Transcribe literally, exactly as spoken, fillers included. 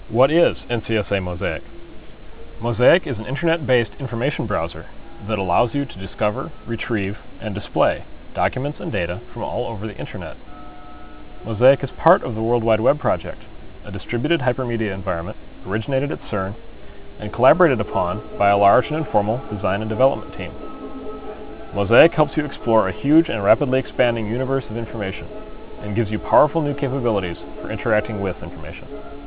What is N C S A Mosaic? Mosaic is an internet-based information browser that allows you to discover, retrieve, and display documents and data from all over the internet. Mosaic is part of the World Wide Web project, a distributed hypermedia environment originated at CERN and collaborated upon by a large and informal design and development team. Mosaic helps you explore a huge and rapidly expanding universe of information and gives you powerful new capabilities for interacting with information.